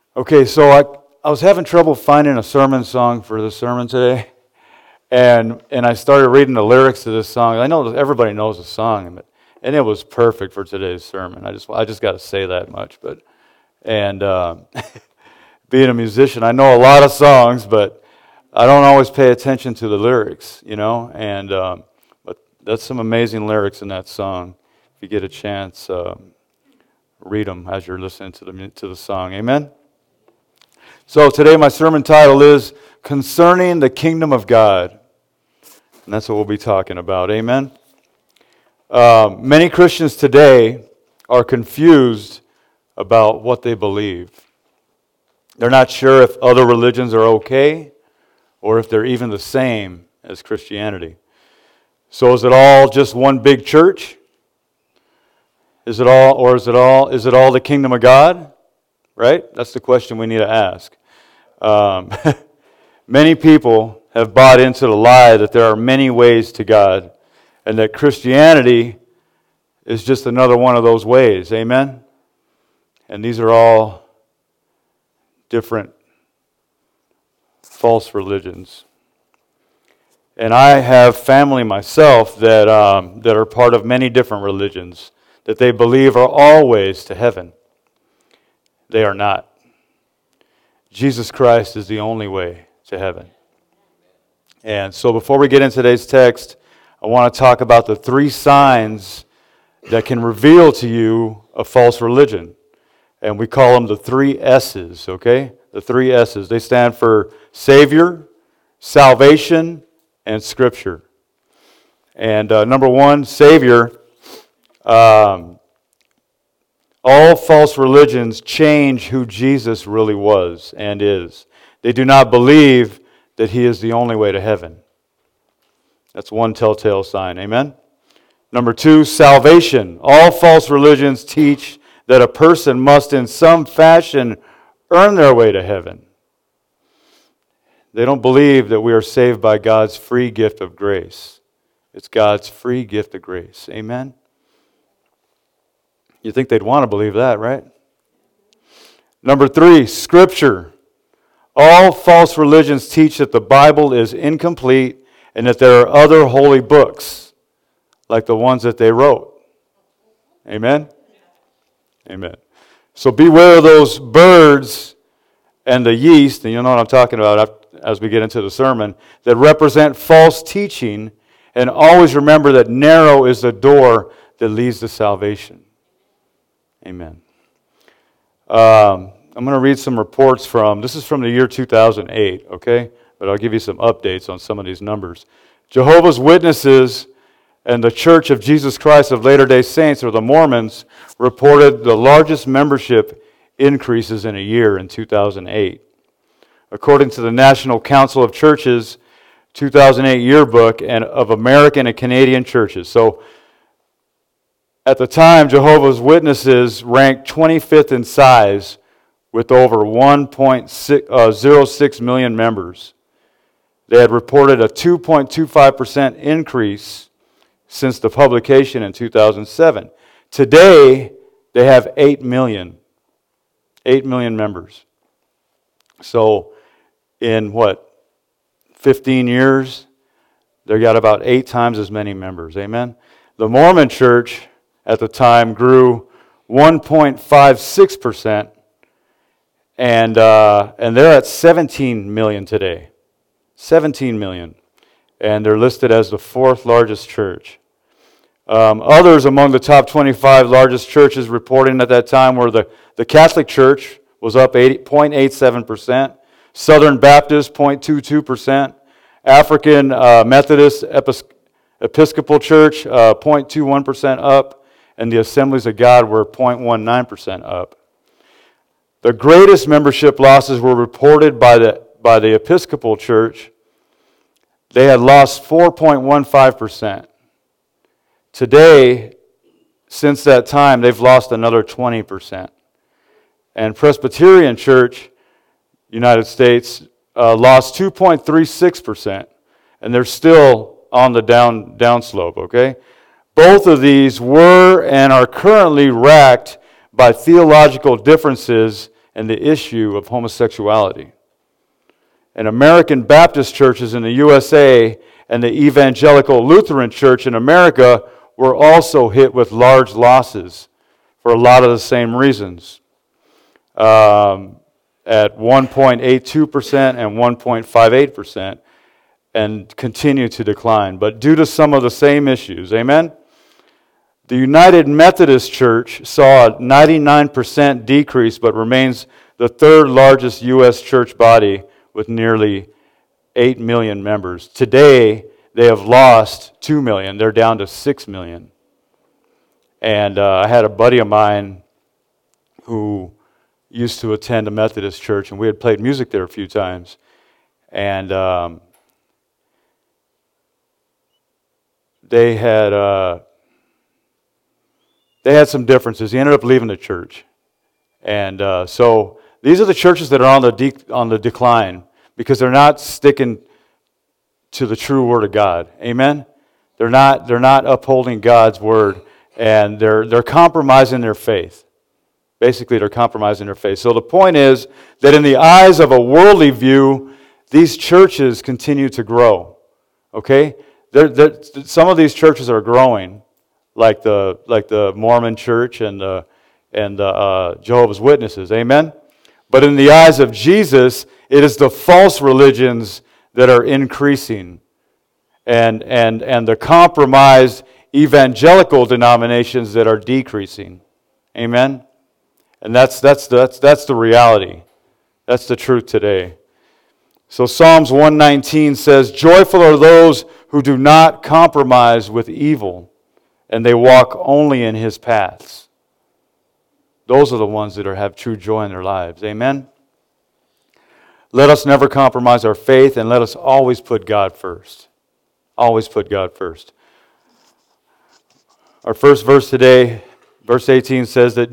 Okay, so I was having trouble finding a sermon song for the sermon today, and I started reading the lyrics to this song. I know that everybody knows the song, and it was perfect for today's sermon. I just got to say that much. But being a musician, I know a lot of songs, but I don't always pay attention to the lyrics, And but that's some amazing lyrics in that song. If you get a chance, read them as you're listening to the song. Amen. So today my sermon title is Concerning the Kingdom of God. And that's what we'll be talking about. Amen. Many Christians today are confused about what they believe. They're not sure if other religions are okay or if they're even the same as Christianity. So is it all just one big church? Is it all the kingdom of God? Right? That's the question we need to ask. Many people have bought into the lie that there are many ways to God and that Christianity is just another one of those ways. Amen? And these are all different false religions. And I have family myself that are part of many different religions that they believe are all ways to heaven. They are not. Jesus Christ is the only way to heaven. And so before we get into today's text, I want to talk about the 3 signs that can reveal to you a false religion. And we call them the 3 S's, okay? The 3 S's. They stand for Savior, Salvation, and Scripture. And number 1, Savior. All false religions change who Jesus really was and is. They do not believe that He is the only way to heaven. That's one telltale sign. Amen? Number 2, salvation. All false religions teach that a person must in some fashion earn their way to heaven. They don't believe that we are saved by God's free gift of grace. It's God's free gift of grace. Amen? You think they'd want to believe that, right? Number 3, Scripture. All false religions teach that the Bible is incomplete and that there are other holy books, like the ones that they wrote. Amen? Amen. So beware of those birds and the yeast, and you'll know what I'm talking about as we get into the sermon, that represent false teaching, and always remember that narrow is the door that leads to salvation. Amen. I'm going to read some reports this is from the year 2008, okay? But I'll give you some updates on some of these numbers. Jehovah's Witnesses and the Church of Jesus Christ of Latter-day Saints, or the Mormons, reported the largest membership increases in a year in 2008. According to the National Council of Churches 2008 yearbook and of American and Canadian churches. So at the time, Jehovah's Witnesses ranked 25th in size with over 1.06 million members. They had reported a 2.25% increase since the publication in 2007. Today, they have 8 million members. So in 15 years, they got about 8 times as many members. Amen? The Mormon Church at the time grew 1.56%, and they're at 17 million today. 17 million. And they're listed as the 4th largest church. Others among the top 25 largest churches reporting at that time were the Catholic Church was up 0.87%, Southern Baptist 0.22%, African Methodist Episcopal Church 0.21% up, and the Assemblies of God were 0.19% up. The greatest membership losses were reported by the Episcopal Church. They had lost 4.15%. Today, since that time, they've lost another 20%. And Presbyterian Church, United States, lost 2.36%, and they're still on the downslope, okay? Both of these were and are currently racked by theological differences and the issue of homosexuality. And American Baptist churches in the USA and the Evangelical Lutheran Church in America were also hit with large losses for a lot of the same reasons. At 1.82% and 1.58%, and continue to decline, but due to some of the same issues. Amen? The United Methodist Church saw a 99% decrease, but remains the third largest U.S. church body with nearly 8 million members. Today, they have lost 2 million. They're down to 6 million. And I had a buddy of mine who used to attend a Methodist church, and we had played music there a few times. And they had some differences. He ended up leaving the church. And so these are the churches that are on the decline because they're not sticking to the true Word of God. Amen? They're not upholding God's Word, and they're compromising their faith. Basically, they're compromising their faith. So the point is that in the eyes of a worldly view, these churches continue to grow. Okay? Some of these churches are growing, like the Mormon Church and the Jehovah's Witnesses. Amen? But in the eyes of Jesus, it is the false religions that are increasing, and the compromised evangelical denominations that are decreasing. Amen? And that's the reality. That's the truth today. So Psalms 119 says, "Joyful are those who do not compromise with evil, and they walk only in His paths." Those are the ones that have true joy in their lives. Amen? Let us never compromise our faith, and let us always put God first. Always put God first. Our first verse today, verse 18, says that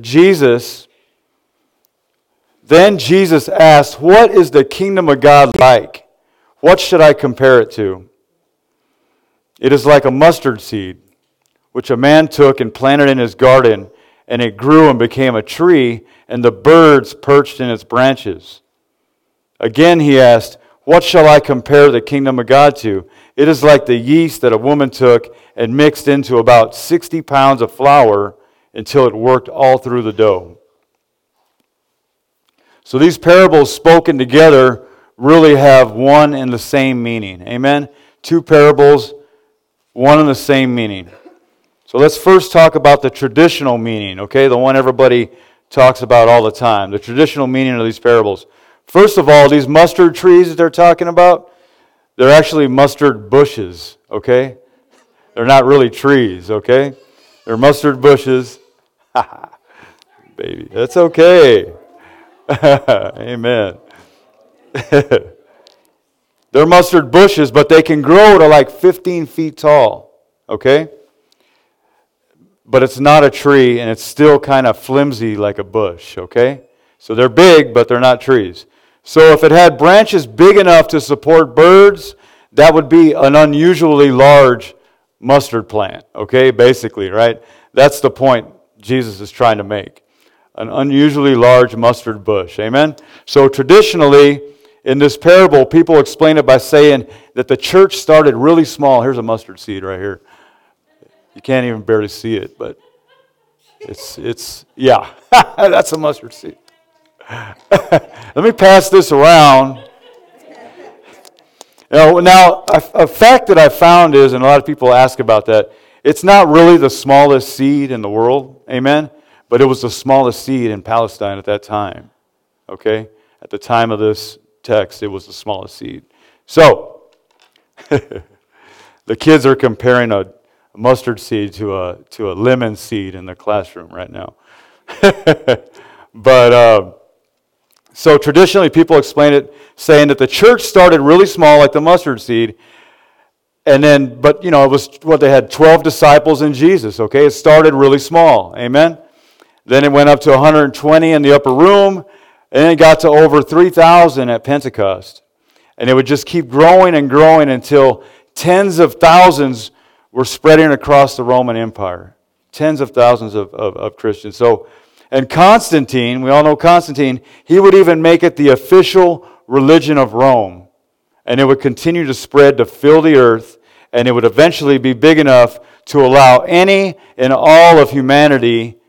Then Jesus asked, "What is the kingdom of God like? What should I compare it to? It is like a mustard seed, which a man took and planted in his garden, and it grew and became a tree, and the birds perched in its branches." Again he asked, "What shall I compare the kingdom of God to? It is like the yeast that a woman took and mixed into about 60 pounds of flour until it worked all through the dough." So these parables spoken together really have one and the same meaning. Amen? Two parables, one and the same meaning. So let's first talk about the traditional meaning, okay? The one everybody talks about all the time. The traditional meaning of these parables. First of all, these mustard trees that they're talking about, they're actually mustard bushes, okay? They're not really trees, okay? They're mustard bushes. Baby, that's okay. Amen. They're mustard bushes, but they can grow to like 15 feet tall, okay? But it's not a tree, and it's still kind of flimsy like a bush, okay? So they're big, but they're not trees. So if it had branches big enough to support birds, that would be an unusually large mustard plant, okay? Basically, right? That's the point Jesus is trying to make. An unusually large mustard bush. Amen? So traditionally, in this parable, people explain it by saying that the church started really small. Here's a mustard seed right here. You can't even barely see it, but it's yeah, that's a mustard seed. Let me pass this around. Now, a fact that I found is, and a lot of people ask about that, it's not really the smallest seed in the world. Amen? But it was the smallest seed in Palestine at that time. Okay? At the time of this text, it was the smallest seed. So, the kids are comparing a mustard seed to a lemon seed in the classroom right now. But, so traditionally people explain it saying that the church started really small like the mustard seed, and then, but it was what they had 12 disciples in Jesus, okay? It started really small, amen? Then it went up to 120 in the upper room, and then it got to over 3,000 at Pentecost. And it would just keep growing and growing until tens of thousands were spreading across the Roman Empire. Tens of thousands of Christians. So And Constantine, we all know Constantine, he would even make it the official religion of Rome. And it would continue to spread to fill the earth, and it would eventually be big enough to allow any and all of humanity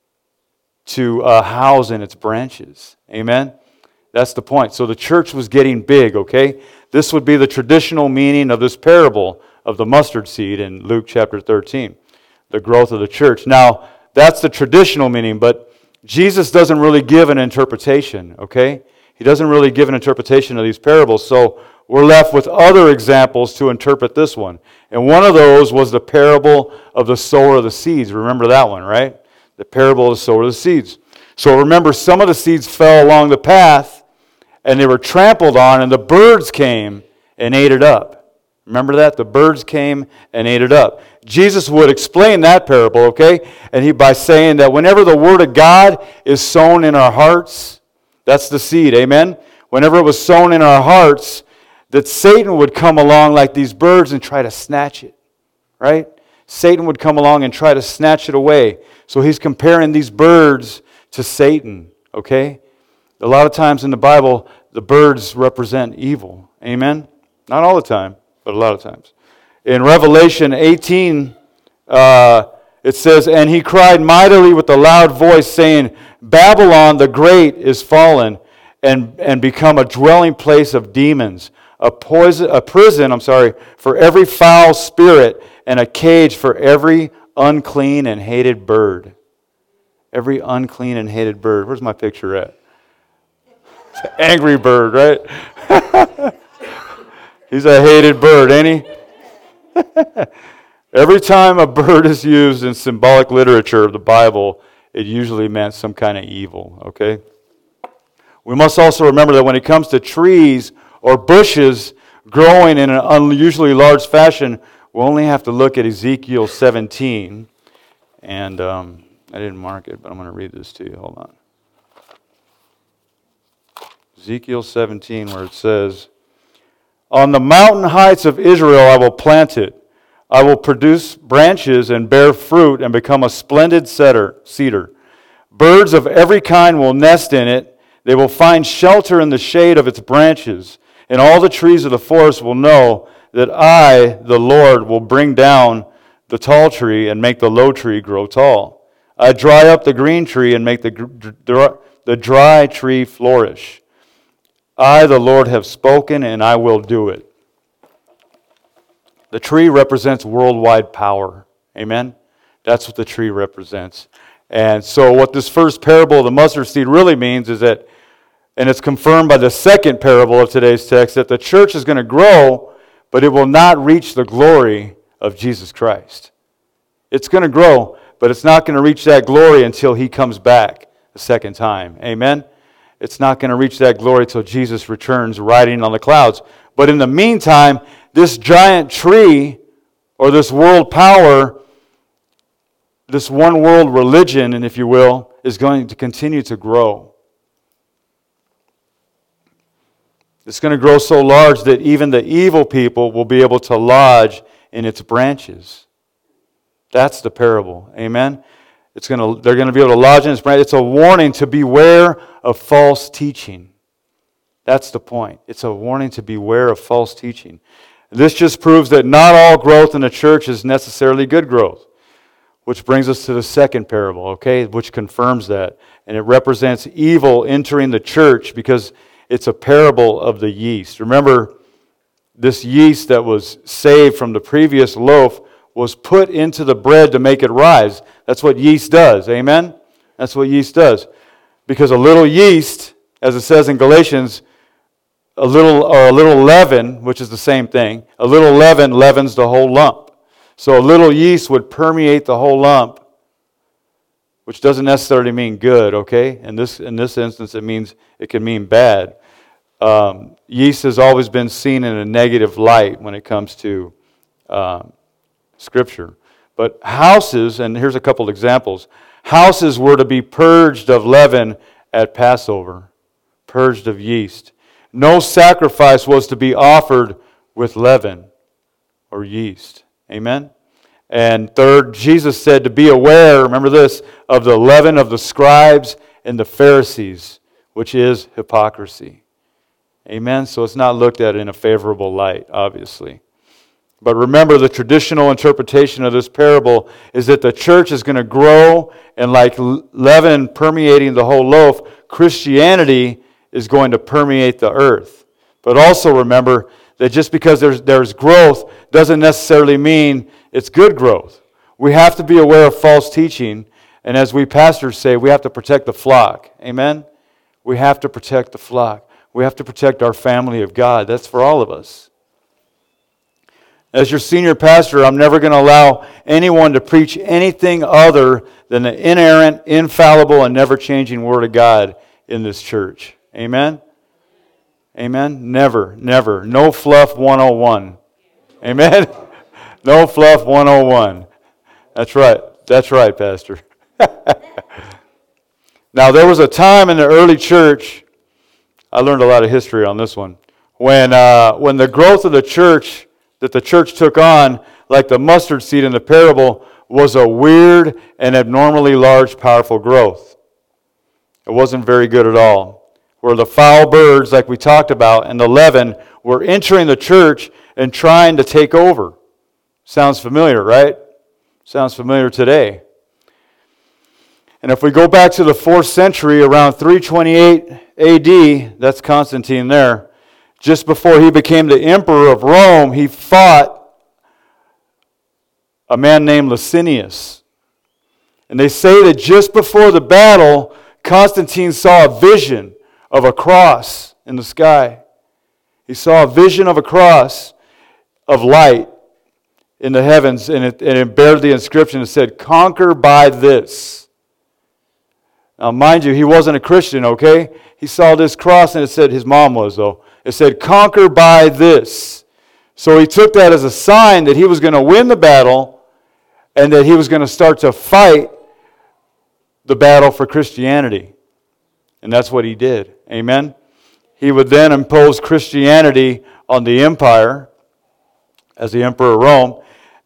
to house in its branches. Amen? That's the point. So the church was getting big, okay? This would be the traditional meaning of this parable of the mustard seed in Luke chapter 13, the growth of the church. Now, that's the traditional meaning, but Jesus doesn't really give an interpretation, okay? He doesn't really give an interpretation of these parables, so we're left with other examples to interpret this one. And one of those was the parable of the sower of the seeds. Remember that one, right? The parable of the sower of the seeds. So remember, some of the seeds fell along the path, and they were trampled on, and the birds came and ate it up. Remember that? The birds came and ate it up. Jesus would explain that parable, okay? And by saying that whenever the Word of God is sown in our hearts, that's the seed, amen? Whenever it was sown in our hearts, that Satan would come along like these birds and try to snatch it, right? Satan would come along and try to snatch it away. So he's comparing these birds to Satan, okay? A lot of times in the Bible, the birds represent evil. Amen? Not all the time, but a lot of times. In Revelation 18, it says, "And he cried mightily with a loud voice, saying, Babylon the great is fallen, and become a dwelling place of demons, a prison for every foul spirit, and a cage for every unclean and hated bird." Every unclean and hated bird. Where's my picture at? Angry bird, right? He's a hated bird, ain't he? Every time a bird is used in symbolic literature of the Bible, it usually meant some kind of evil, okay? We must also remember that when it comes to trees or bushes growing in an unusually large fashion, we'll only have to look at Ezekiel 17. And I didn't mark it, but I'm going to read this to you. Hold on. Ezekiel 17, where it says, "On the mountain heights of Israel I will plant it. I will produce branches and bear fruit and become a splendid cedar. Birds of every kind will nest in it. They will find shelter in the shade of its branches. And all the trees of the forest will know that I, the Lord, will bring down the tall tree and make the low tree grow tall. I dry up the green tree and make the dry tree flourish. I, the Lord, have spoken, and I will do it." The tree represents worldwide power. Amen? That's what the tree represents. And so what this first parable of the mustard seed really means is that, and it's confirmed by the second parable of today's text, that the church is going to grow, but it will not reach the glory of Jesus Christ. It's going to grow, but it's not going to reach that glory until He comes back the second time. Amen? It's not going to reach that glory till Jesus returns riding on the clouds. But in the meantime, this giant tree, or this world power, this one world religion, and if you will, is going to continue to grow. It's going to grow so large that even the evil people will be able to lodge in its branches. That's the parable. Amen? They're going to be able to lodge in its branches. It's a warning to beware of false teaching. That's the point. It's a warning to beware of false teaching. This just proves that not all growth in the church is necessarily good growth. Which brings us to the second parable, okay, which confirms that. And it represents evil entering the church because it's a parable of the yeast. Remember, this yeast that was saved from the previous loaf was put into the bread to make it rise. That's what yeast does, amen? That's what yeast does. Because a little yeast, as it says in Galatians, a little leaven, which is the same thing, a little leaven leavens the whole lump. So a little yeast would permeate the whole lump, which doesn't necessarily mean good, okay? In this instance, it can mean bad. Yeast has always been seen in a negative light when it comes to Scripture. But houses, and here's a couple examples, houses were to be purged of leaven at Passover, purged of yeast. No sacrifice was to be offered with leaven or yeast. Amen? And third, Jesus said to be aware, remember this, of the leaven of the scribes and the Pharisees, which is hypocrisy. Amen? So it's not looked at in a favorable light, obviously. But remember, the traditional interpretation of this parable is that the church is going to grow, and like leaven permeating the whole loaf, Christianity is going to permeate the earth. But also remember that just because there's growth doesn't necessarily mean it's good growth. We have to be aware of false teaching, and as we pastors say, we have to protect the flock. Amen? We have to protect the flock. We have to protect our family of God. That's for all of us. As your senior pastor, I'm never going to allow anyone to preach anything other than the inerrant, infallible, and never-changing Word of God in this church. Amen? Amen? Never, never. No fluff 101. Amen? No fluff 101. That's right. That's right, Pastor. Now, there was a time in the early church, I learned a lot of history on this one, when the growth of the church that the church took on, like the mustard seed in the parable, was a weird and abnormally large, powerful growth. It wasn't very good at all. Where the foul birds, like we talked about, and the leaven were entering the church and trying to take over. Sounds familiar, right? Sounds familiar today. And if we go back to the 4th century, around 328 AD, that's Constantine there, just before he became the emperor of Rome, he fought a man named Licinius. And they say that just before the battle, Constantine saw a vision of a cross in the sky. He saw a vision of a cross of light in the heavens, and it bears the inscription that said, "Conquer by this." Now, mind you, he wasn't a Christian, okay? He saw this cross, and it said, his mom was, though. It said, "Conquer by this." So he took that as a sign that he was going to win the battle and that he was going to start to fight the battle for Christianity. And that's what he did. Amen? He would then impose Christianity on the empire as the emperor of Rome.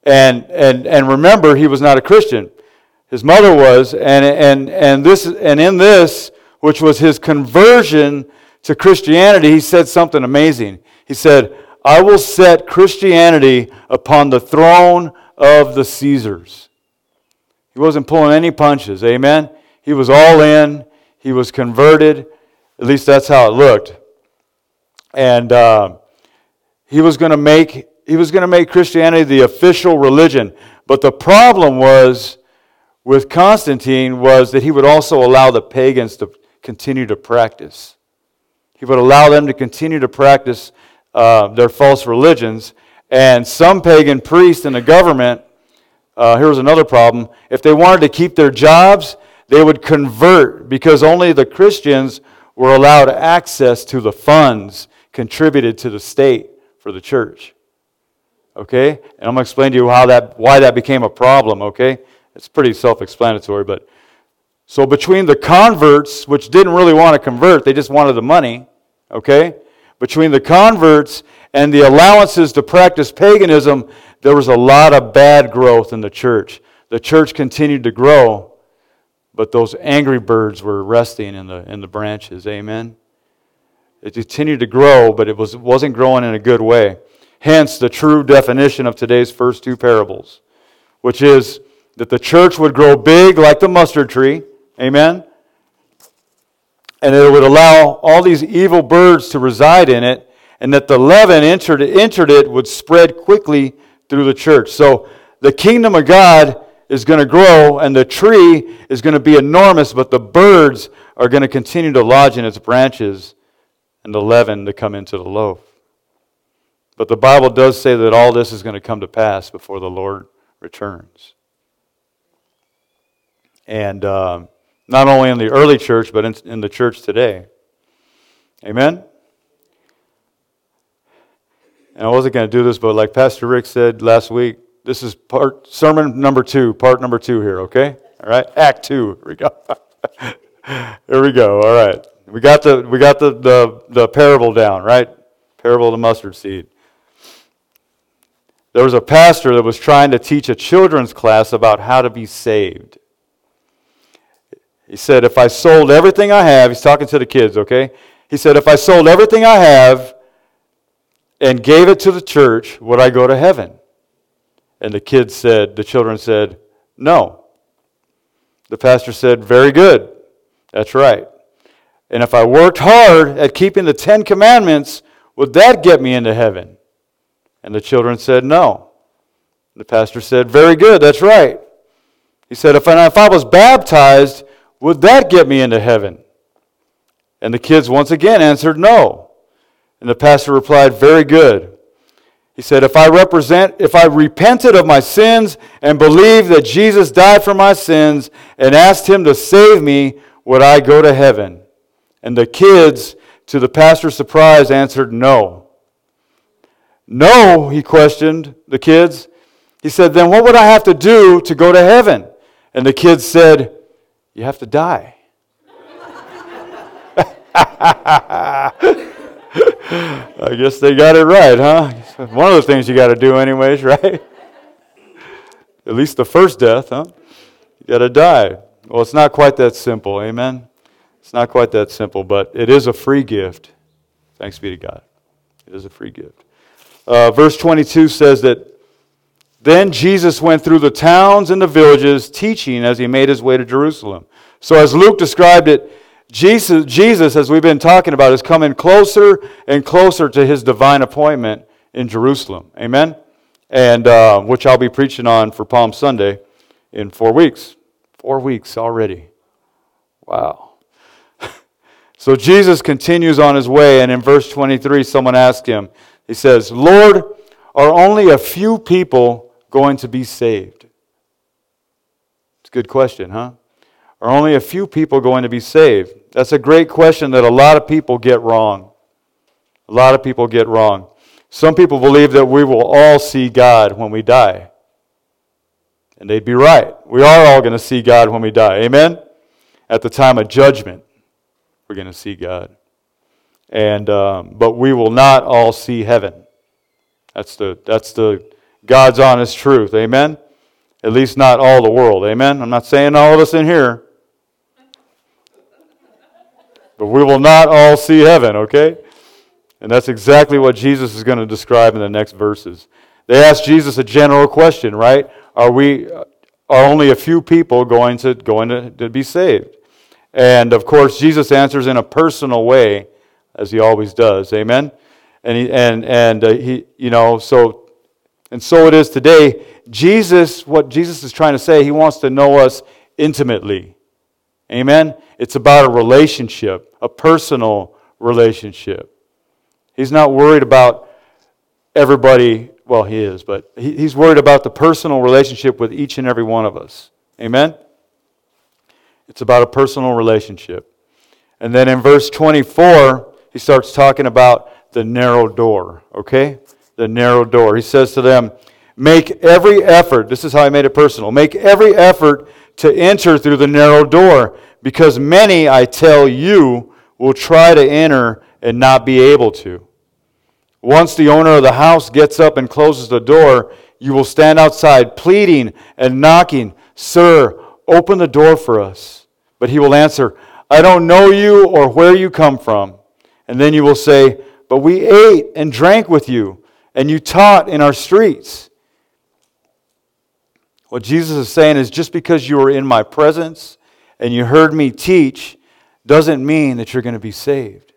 And remember, he was not a Christian. His mother was, and in this, which was his conversion to Christianity, he said something amazing. He said, "I will set Christianity upon the throne of the Caesars." He wasn't pulling any punches, amen? He was all in. He was converted. At least that's how it looked. And he was going to make Christianity the official religion. But the problem was with Constantine was that he would also allow the pagans to continue to practice. He would allow them to continue to practice their false religions. And some pagan priests in the government, here's another problem, if they wanted to keep their jobs, they would convert because only the Christians were allowed access to the funds contributed to the state for the church. Okay? And I'm going to explain to you why that became a problem, okay? It's pretty self-explanatory, but so between the converts, which didn't really want to convert, they just wanted the money, okay? Between the converts and the allowances to practice paganism, there was a lot of bad growth in the church. The church continued to grow, but those angry birds were resting in the branches, amen? It continued to grow, but it wasn't growing in a good way. Hence, the true definition of today's first two parables, which is that the church would grow big like the mustard tree, amen? And it would allow all these evil birds to reside in it, and that the leaven entered it would spread quickly through the church. So the kingdom of God is going to grow, and the tree is going to be enormous, but the birds are going to continue to lodge in its branches, and the leaven to come into the loaf. But the Bible does say that all this is going to come to pass before the Lord returns. And not only in the early church, but in the church today. Amen? And I wasn't going to do this, but like Pastor Rick said last week, this is sermon number 2, part number 2 here, okay? All right? Act 2. Here we go. Here we go. All right. We got the parable down, right? Parable of the mustard seed. there was a pastor that was trying to teach a children's class about how to be saved. He said, if I sold everything I have, he's talking to the kids, okay? He said, if I sold everything I have and gave it to the church, would I go to heaven? And the children said, no. The pastor said, very good. That's right. And if I worked hard at keeping the 10 Commandments, would that get me into heaven? And the children said, no. The pastor said, very good, that's right. He said, if I was baptized, would that get me into heaven? And the kids once again answered no. And the pastor replied, very good. He said, if I repented of my sins and believed that Jesus died for my sins and asked him to save me, would I go to heaven? And the kids, to the pastor's surprise, answered no. No, he questioned the kids. He said, then what would I have to do to go to heaven? And the kids said, you have to die. I guess they got it right, huh? One of the things you got to do anyways, right? At least the first death, huh? You got to die. Well, it's not quite that simple, amen? It's not quite that simple, but it is a free gift. Thanks be to God. It is a free gift. Verse 22 says that, then Jesus went through the towns and the villages, teaching as he made his way to Jerusalem. So as Luke described it, Jesus, as we've been talking about, is coming closer and closer to his divine appointment in Jerusalem. Amen? And which I'll be preaching on for Palm Sunday in 4 weeks. 4 weeks already. Wow. So Jesus continues on his way, and in verse 23, someone asked him, he says, Lord, are only a few people going to be saved? It's a good question, huh? Are only a few people going to be saved? That's a great question that a lot of people get wrong. A lot of people get wrong. Some people believe that we will all see God when we die. And they'd be right. We are all going to see God when we die. Amen? At the time of judgment, we're going to see God. And but we will not all see heaven. That's the God's honest truth. Amen? At least not all the world. Amen? I'm not saying all of us in here. But we will not all see heaven, okay? And that's exactly what Jesus is going to describe in the next verses. They asked Jesus a general question, right? Are only a few people going to be saved? And of course, Jesus answers in a personal way, as he always does. Amen. So it is today. What Jesus is trying to say, he wants to know us intimately. Amen. It's about a relationship, a personal relationship. He's not worried about everybody. Well, he is, but he's worried about the personal relationship with each and every one of us. Amen? It's about a personal relationship. And then in verse 24, he starts talking about the narrow door, okay? The narrow door. He says to them, make every effort, this is how he made it personal, make every effort to enter through the narrow door, because many, I tell you, will try to enter and not be able to. Once the owner of the house gets up and closes the door, you will stand outside pleading and knocking, Sir, open the door for us. But he will answer, I don't know you or where you come from. And then you will say, but we ate and drank with you, and you taught in our streets. What Jesus is saying is just because you were in my presence and you heard me teach doesn't mean that you're going to be saved.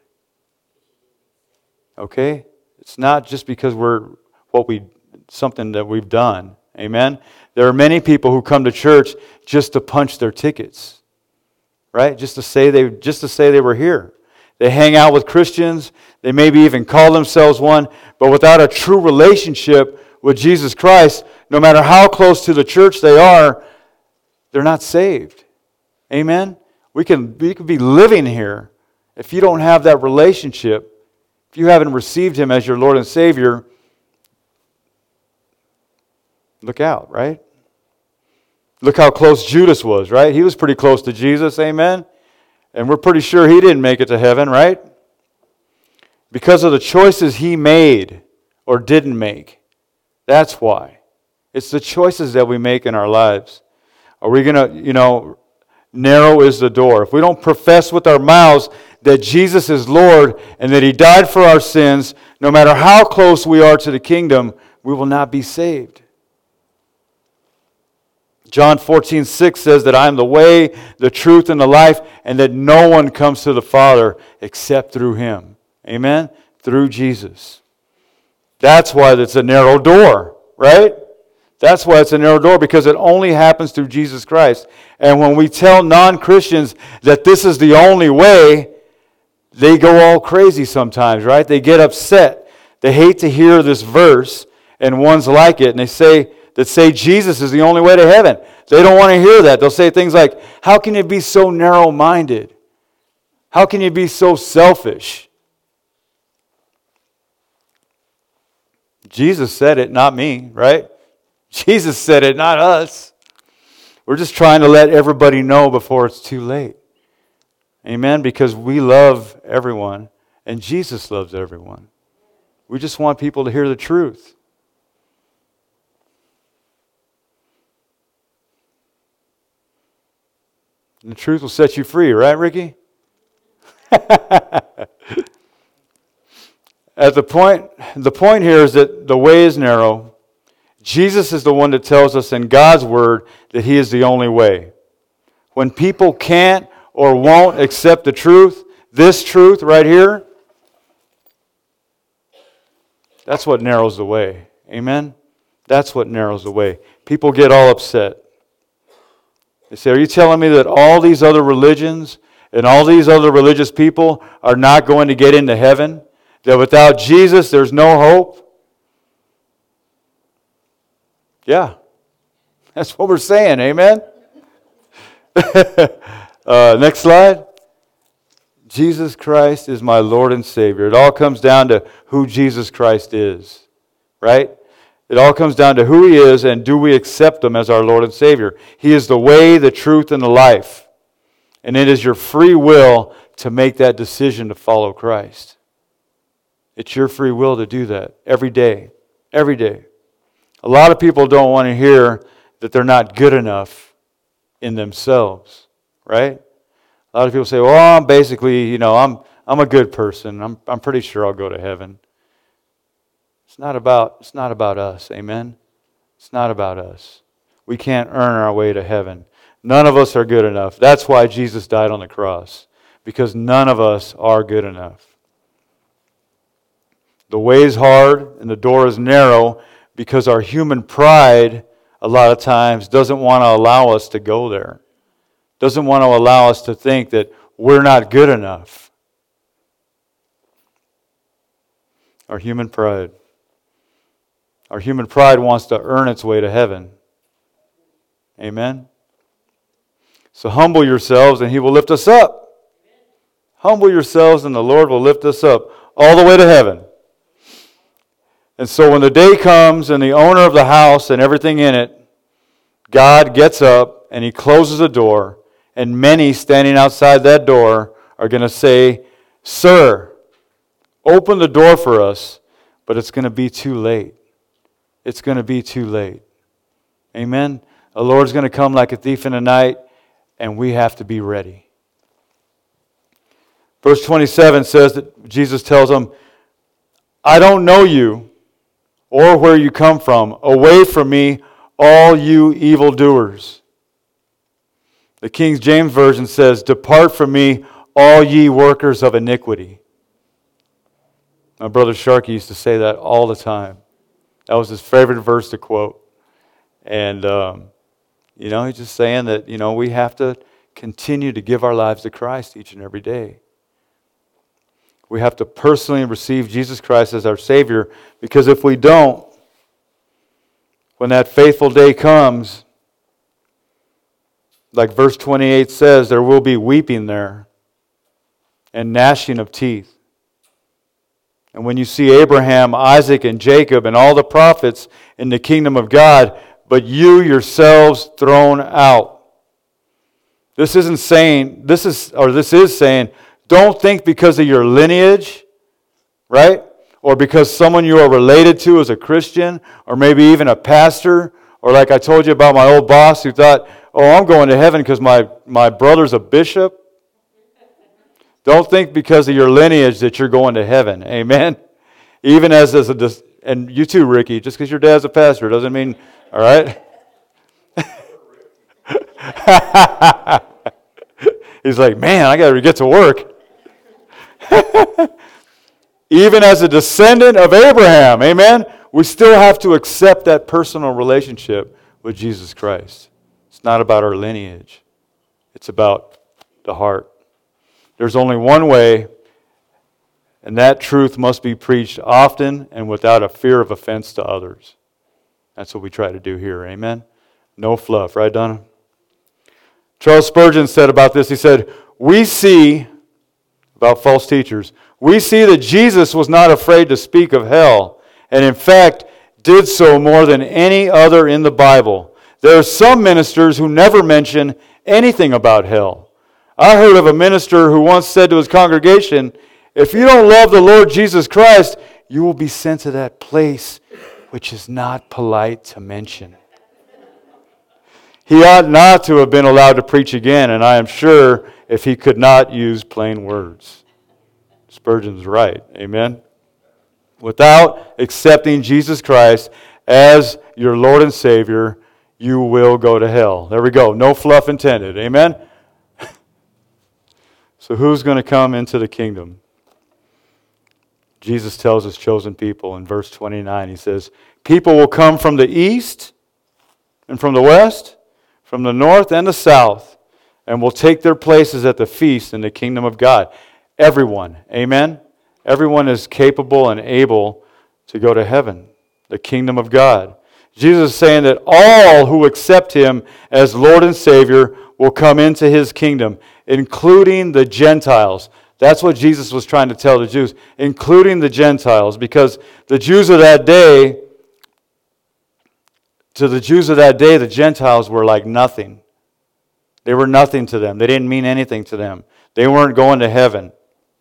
Okay? It's not just because something that we've done. Amen? There are many people who come to church just to punch their tickets. Right? Just to say they were here. They hang out with Christians. They maybe even call themselves one. But without a true relationship with Jesus Christ, no matter how close to the church they are, they're not saved. Amen? We could be living here. If you don't have that relationship, if you haven't received Him as your Lord and Savior, look out, right? Look how close Judas was, right? He was pretty close to Jesus, amen? And we're pretty sure he didn't make it to heaven, right? Because of the choices he made or didn't make. That's why. It's the choices that we make in our lives. Are we going to, narrow is the door. If we don't profess with our mouths that Jesus is Lord and that He died for our sins, no matter how close we are to the kingdom, we will not be saved. John 14:6 says that I am the way, the truth, and the life, and that no one comes to the Father except through Him. Amen? Through Jesus. That's why it's a narrow door, right? That's why it's a narrow door, because it only happens through Jesus Christ. And when we tell non-Christians that this is the only way, they go all crazy sometimes, right? They get upset. They hate to hear this verse and ones like it, and they say Jesus is the only way to heaven. They don't want to hear that. They'll say things like, how can you be so narrow-minded? How can you be so selfish? Jesus said it, not me, right? Jesus said it, not us. We're just trying to let everybody know before it's too late. Amen? Because we love everyone, and Jesus loves everyone. We just want people to hear the truth. And the truth will set you free, right, Ricky? The point here is that the way is narrow. Jesus is the one that tells us in God's Word that He is the only way. When people can't or won't accept the truth, this truth right here, that's what narrows the way. Amen? That's what narrows the way. People get all upset. They say, are you telling me that all these other religions and all these other religious people are not going to get into heaven? That without Jesus there's no hope? Yeah, that's what we're saying, amen? Next slide. Jesus Christ is my Lord and Savior. It all comes down to who Jesus Christ is, right? It all comes down to who He is and do we accept Him as our Lord and Savior. He is the way, the truth, and the life. And it is your free will to make that decision to follow Christ. It's your free will to do that every day. Every day. A lot of people don't want to hear that they're not good enough in themselves, right? A lot of people say, well, I'm basically, I'm a good person. I'm pretty sure I'll go to heaven. It's not about us, amen? It's not about us. We can't earn our way to heaven. None of us are good enough. That's why Jesus died on the cross, because none of us are good enough. The way is hard and the door is narrow because our human pride, a lot of times, doesn't want to allow us to go there. Doesn't want to allow us to think that we're not good enough. Our human pride. Our human pride wants to earn its way to heaven. Amen? So humble yourselves and He will lift us up. Humble yourselves and the Lord will lift us up all the way to heaven. And so when the day comes and the owner of the house and everything in it, God gets up and He closes the door, and many standing outside that door are going to say, Sir, open the door for us, but it's going to be too late. It's going to be too late. Amen? The Lord's going to come like a thief in the night, and we have to be ready. Verse 27 says that Jesus tells them, I don't know you or where you come from. Away from me, all you evildoers. The King James Version says, Depart from me, all ye workers of iniquity. My brother Sharkey used to say that all the time. That was his favorite verse to quote. And, he's just saying that, we have to continue to give our lives to Christ each and every day. We have to personally receive Jesus Christ as our Savior, because if we don't, when that faithful day comes, like verse 28 says, there will be weeping there and gnashing of teeth. And when you see Abraham, Isaac, and Jacob, and all the prophets in the kingdom of God, but you yourselves thrown out. This is saying, don't think because of your lineage, right? or because someone you are related to is a Christian, or maybe even a pastor, or like I told you about my old boss who thought, oh, I'm going to heaven because my brother's a bishop. Don't think because of your lineage that you're going to heaven. Amen? Even and you too, Ricky, just because your dad's a pastor doesn't mean, all right? He's like, man, I got to get to work. Even as a descendant of Abraham, amen, we still have to accept that personal relationship with Jesus Christ. It's not about our lineage. It's about the heart. There's only one way, and that truth must be preached often and without a fear of offense to others. That's what we try to do here, amen? No fluff, right, Donna? Charles Spurgeon said about this, he said, we see, about false teachers, we see that Jesus was not afraid to speak of hell, and in fact, did so more than any other in the Bible. There are some ministers who never mention anything about hell. I heard of a minister who once said to his congregation, if you don't love the Lord Jesus Christ, you will be sent to that place which is not polite to mention. He ought not to have been allowed to preach again, and I am sure if he could not use plain words. Spurgeon's right. Amen? Without accepting Jesus Christ as your Lord and Savior, you will go to hell. There we go. No fluff intended. Amen? So who's going to come into the kingdom? Jesus tells his chosen people in verse 29. He says, people will come from the east and from the west, from the north and the south, and will take their places at the feast in the kingdom of God. Everyone. Amen? Everyone is capable and able to go to heaven, the kingdom of God. Jesus is saying that all who accept him as Lord and Savior will come into his kingdom, including the Gentiles. That's what Jesus was trying to tell the Jews, including the Gentiles, because the Jews of that day, to the Jews of that day, the Gentiles were like nothing. They were nothing to them. They didn't mean anything to them. They weren't going to heaven.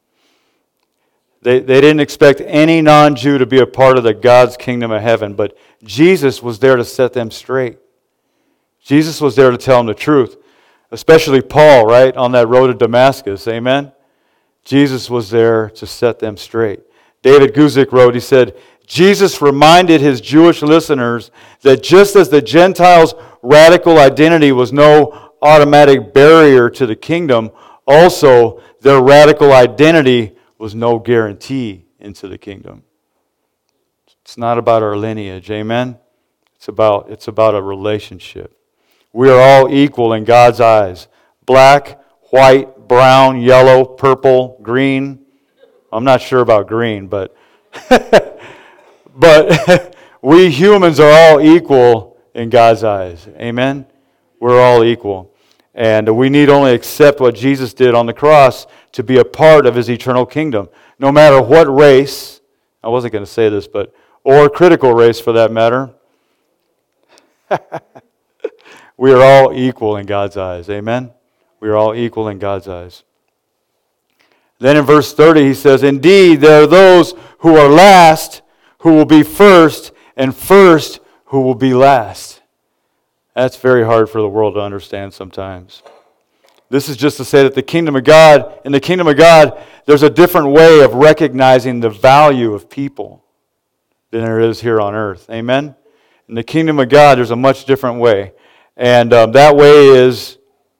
They didn't expect any non-Jew to be a part of the God's kingdom of heaven, but Jesus was there to set them straight. Jesus was there to tell them the truth, especially Paul, right, on that road to Damascus, amen? Jesus was there to set them straight. David Guzik wrote, he said, Jesus reminded his Jewish listeners that just as the Gentiles' radical identity was no automatic barrier to the kingdom, also their radical identity was no guarantee into the kingdom. It's not about our lineage, amen? It's about a relationship. We are all equal in God's eyes. Black, white, brown, yellow, purple, green. I'm not sure about green, but but we humans are all equal in God's eyes. Amen? We're all equal. And we need only accept what Jesus did on the cross to be a part of his eternal kingdom. No matter what race, I wasn't going to say this, or critical race for that matter, we are all equal in God's eyes. Amen? We are all equal in God's eyes. Then in verse 30 he says, indeed, there are those who are last who will be first, and first who will be last. That's very hard for the world to understand sometimes. This is just to say that in the kingdom of God, there's a different way of recognizing the value of people than there is here on earth. Amen? In the kingdom of God, there's a much different way. And that way is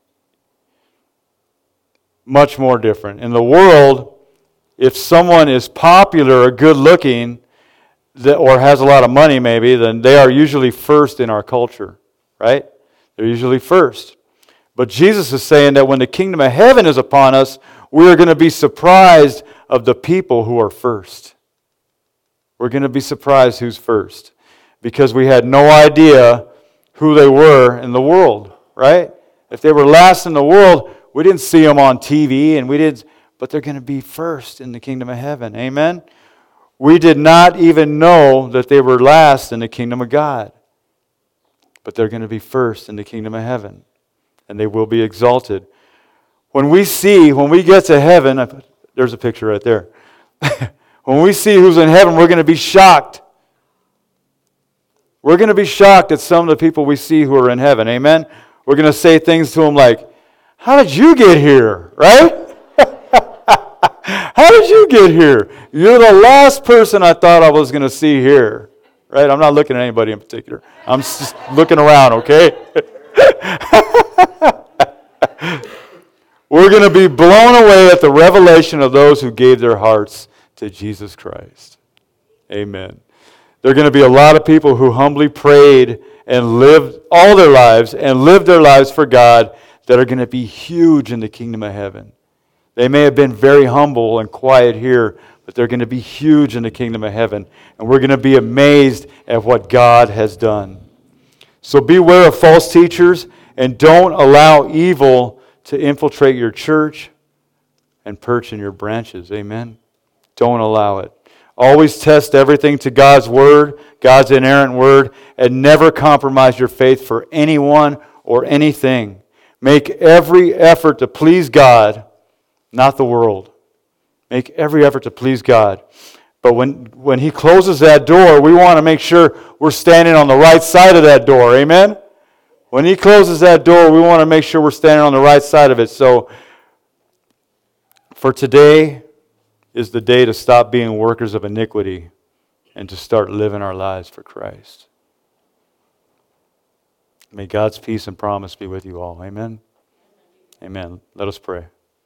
much more different. In the world, if someone is popular or good looking, or has a lot of money maybe, then they are usually first in our culture. Right? They're usually first. But Jesus is saying that when the kingdom of heaven is upon us, we are going to be surprised of the people who are first. We're going to be surprised who's first. Because we had no idea who they were in the world. Right? If they were last in the world, we didn't see them on TV, but they're going to be first in the kingdom of heaven. Amen? We did not even know that they were last in the kingdom of God. But they're going to be first in the kingdom of heaven. And they will be exalted. When we get to heaven, there's a picture right there. When we see who's in heaven, we're going to be shocked. We're going to be shocked at some of the people we see who are in heaven. Amen? We're going to say things to them like, how did you get here? Right? How did you get here? You're the last person I thought I was going to see here. Right? I'm not looking at anybody in particular. I'm just looking around, okay? We're going to be blown away at the revelation of those who gave their hearts to Jesus Christ. Amen. There are going to be a lot of people who humbly prayed and lived all their lives and lived their lives for God that are going to be huge in the kingdom of heaven. They may have been very humble and quiet here, but they're going to be huge in the kingdom of heaven. And we're going to be amazed at what God has done. So beware of false teachers and don't allow evil to infiltrate your church and perch in your branches. Amen. Don't allow it. Always test everything to God's Word, God's inerrant Word, and never compromise your faith for anyone or anything. Make every effort to please God, not the world. Make every effort to please God. But when He closes that door, we want to make sure we're standing on the right side of that door. Amen? When He closes that door, we want to make sure we're standing on the right side of it. So, for today is the day to stop being workers of iniquity and to start living our lives for Christ. May God's peace and promise be with you all. Amen? Amen. Let us pray.